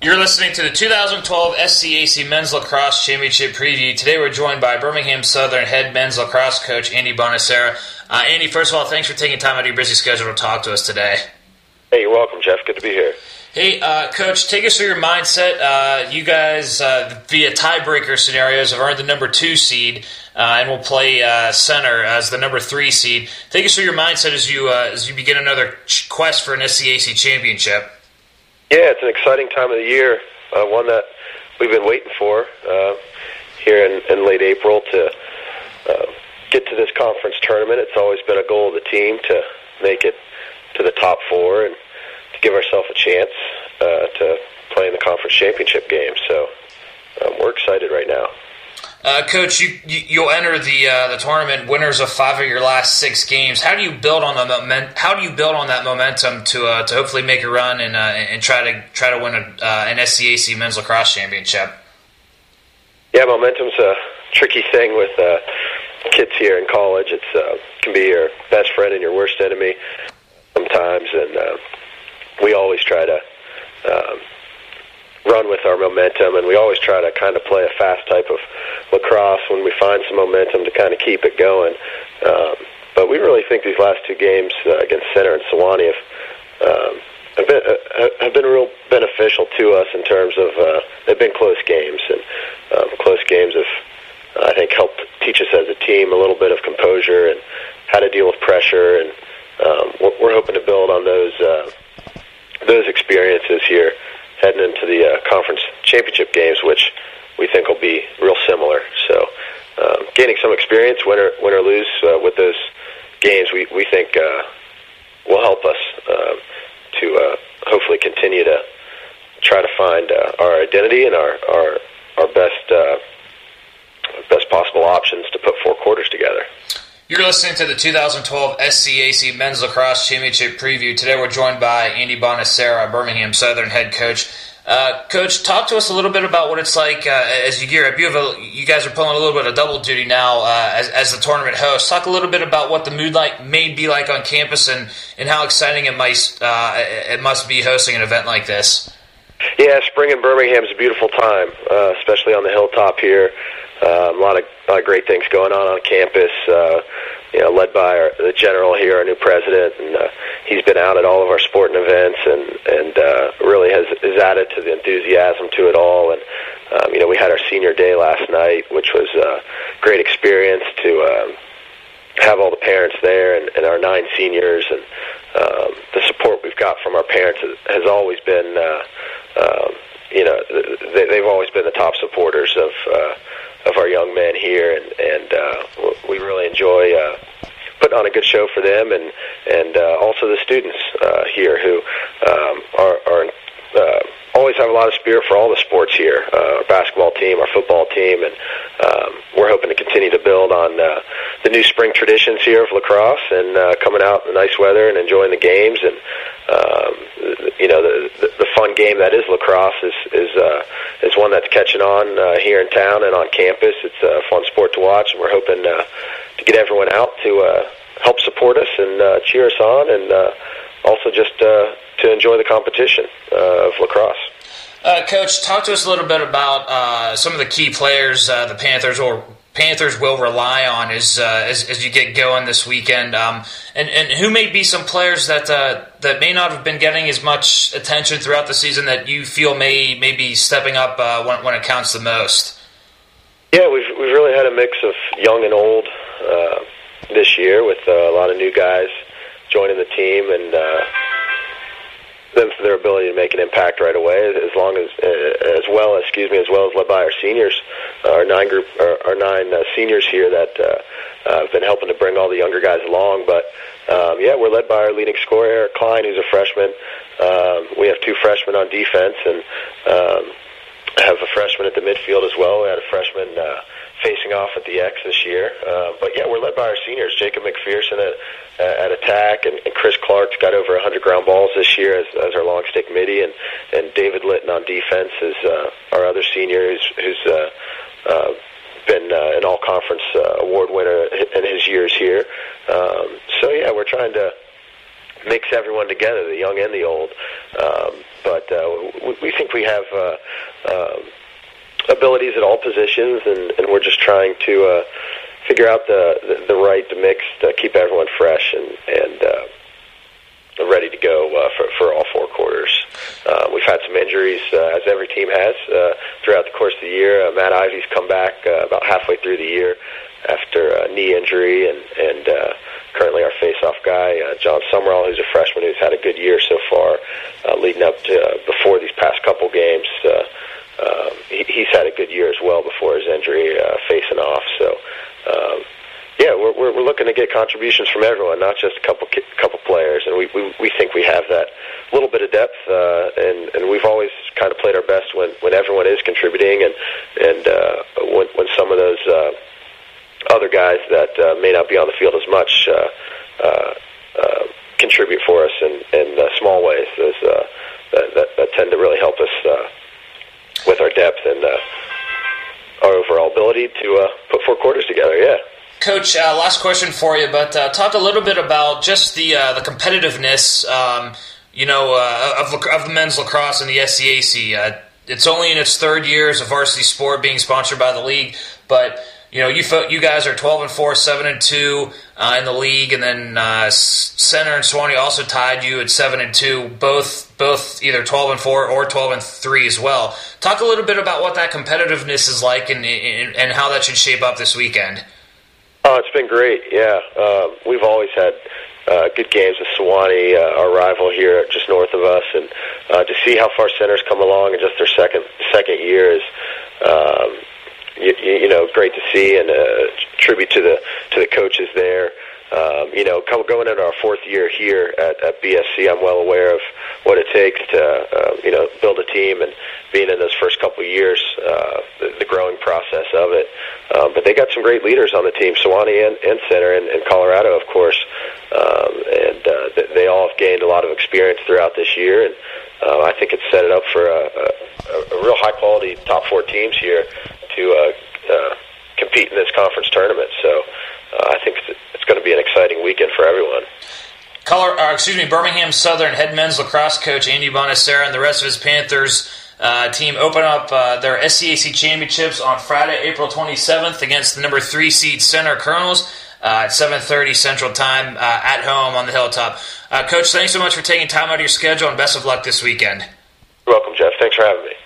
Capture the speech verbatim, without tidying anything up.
You're listening to the two thousand twelve S C A C Men's Lacrosse Championship Preview. Today we're joined by Birmingham Southern head men's lacrosse coach Andy Bonacera. Uh, Andy, first of all, thanks for taking time out of your busy schedule to talk to us today. Hey, you're welcome, Jeff. Good to be here. Hey, uh, Coach, take us through your mindset. Uh, you guys, uh, via tiebreaker scenarios, have earned the number two seed uh, and will play uh, center as the number three seed. Take us through your mindset as you uh, as you begin another quest for an S C A C championship. Yeah, it's an exciting time of the year, uh, one that we've been waiting for uh, here in, in late April to uh, get to this conference tournament. It's always been a goal of the team to make it to the top four and to give ourselves a chance uh, to play in the conference championship game. So um, we're excited right now. Uh, Coach, you, you, you'll enter the uh, the tournament winners of five of your last six games. How do you build on the moment? How do you build on that momentum to uh, to hopefully make a run and uh, and try to try to win a, uh, an S C A C men's lacrosse championship? Yeah, momentum's a tricky thing with uh, kids here in college. It's uh, can be your best friend and your worst enemy sometimes, and uh, we always try to um, run with our momentum, and we always try to kind of play a fast type of lacrosse when we find some momentum to kind of keep it going. Um, but we really think these last two games uh, against Center and Sewanee have, um, have, been, uh, have been real beneficial to us in terms of uh, they've been close games, and um, close games have, I think, helped teach us as a team a little bit of composure and how to deal with pressure, and um, we're, we're hoping to build on those uh, those experiences here heading into the uh, conference championship games, which we think will be real similar. So um, gaining some experience, win or, win or lose uh, with those games, we, we think uh, will help us uh, to uh, hopefully continue to try to find uh, our identity and our, our, our best, uh, best possible options to put four quarters together. You're listening to the two thousand twelve S C A C Men's Lacrosse Championship Preview. Today we're joined by Andy Bonacera, Birmingham Southern head coach. Uh, coach, talk to us a little bit about what it's like uh, as you gear up. You, have a, you guys are pulling a little bit of double duty now uh, as, as the tournament host. Talk a little bit about what the mood like may be like on campus and, and how exciting it might uh, it must be hosting an event like this. Yeah, spring in Birmingham is a beautiful time, uh, especially on the hilltop here. Um, a lot of, a lot of great things going on on campus, uh, you know, led by our, the general here, our new president, and uh, he's been out at all of our sporting events and, and uh, really has, has added to the enthusiasm to it all. And, um, you know, we had our senior day last night, which was a great experience to um, have all the parents there and, and our nine seniors. And um, the support we've got from our parents has, has always been, uh, um, you know, they, they've always been the top supporters of uh, of our young men here, and, and uh, we really enjoy uh, putting on a good show for them, and and uh, also the students uh, here who um, are, are uh, always have a lot of spirit for all the sports here, uh, our basketball team, our football team, and um, we're hoping to continue to build on uh, the new spring traditions here of lacrosse, and uh, coming out in the nice weather and enjoying the games, and um, you know, the, the the fun game that is lacrosse is is uh, is one that's catching on uh, here in town and on campus. It's a fun sport to watch, and we're hoping uh, to get everyone out to uh, help support us and uh, cheer us on, and uh, also just uh, to enjoy the competition uh, of lacrosse. Uh, Coach, talk to us a little bit about uh, some of the key players uh, the Panthers or Panthers will rely on as uh, as, as you get going this weekend, um, and and who may be some players that uh, that may not have been getting as much attention throughout the season that you feel may may be stepping up uh, when when it counts the most. Yeah, we've we've really had a mix of young and old uh, this year, with uh, a lot of new guys joining the team, and uh, them for their ability to make an impact right away, as long as uh, as well as excuse me as well as led by our seniors, uh, our nine group our, our nine uh, seniors here that uh, uh, have been helping to bring all the younger guys along. But um, yeah, we're led by our leading scorer, Eric Klein, who's a freshman. Um, we have two freshmen on defense, and um, have a freshman at the midfield as well. We had a freshman uh, facing off at the X this year. Uh, but yeah, we're led by our seniors, Jacob McPherson at, uh, at attack, and, and Chris Clark's got over one hundred ground balls this year as, as our long stick midi, and, and David Litton on defense is uh, our other senior who's, who's uh, uh, been uh, an all-conference uh, award winner in his years here. Um, so yeah, we're trying to mix everyone together, the young and the old. Um, but uh, we, we think we have uh, uh, abilities at all positions, and, and we're just trying to uh, figure out the, the, the right mix to keep everyone fresh and, and uh, ready to go uh, for, for all four quarters. Uh, we've had some injuries, uh, as every team has, uh, throughout the course of the year. Uh, Matt Ivy's come back uh, about halfway through the year after a knee injury, and, and uh, currently our face-off guy, uh, John Summerall, who's a freshman who's had a good year so far, uh, leading up to uh, before these past couple games. Uh, uh, he, he's had a good year as well before his injury, uh, facing off. So, um, yeah, we're, we're we're looking to get contributions from everyone, not just a couple couple players, and we we, we think we have that little bit of depth, uh, and and we've always kind of played our best when, when everyone is contributing, and and uh, when when some of those uh, other guys that uh, may not be on the field as much uh, uh, uh, contribute for us in, in uh, small ways. Those, uh, that, that, that tend to really help us uh, with our depth and uh, our overall ability to uh, put four quarters together. Yeah. Coach, uh, last question for you, but uh, talk a little bit about just the uh, the competitiveness, um, you know, uh, of, of the men's lacrosse and the S C A C. Uh, it's only in its third year as a varsity sport being sponsored by the league, but you know, you you guys are twelve and four, seven and two uh, in the league, and then uh, Center and Sewanee also tied you at seven and two, both both either twelve and four or twelve and three as well. Talk a little bit about what that competitiveness is like, and and, and how that should shape up this weekend. Oh, it's been great. Yeah, um, we've always had uh, good games with Sewanee, uh, our rival here just north of us, and uh, to see how far Center's come along in just their second second year is. Um, You, you know, great to see, and a tribute to the to the coaches there. Um, you know, going into our fourth year here at, at B S C, I'm well aware of what it takes to uh, you know build a team, and being in those first couple of years, uh, the, the growing process of it. Um, but they got some great leaders on the team, Sewanee and, and Center, and, and Colorado, of course, um, and uh, they all have gained a lot of experience throughout this year, and uh, I think it's set it up for a, a, a real high quality top four teams here to uh, uh, compete in this conference tournament. So uh, I think it's, it's going to be an exciting weekend for everyone. Color, uh, excuse me, Birmingham Southern head men's lacrosse coach Andy Bonacera and the rest of his Panthers uh, team open up uh, their S C A C championships on Friday, April twenty-seventh against the number three seed Center Colonels uh, at seven thirty Central Time uh, at home on the Hilltop. Uh, Coach, thanks so much for taking time out of your schedule, and best of luck this weekend. You're welcome, Jeff. Thanks for having me.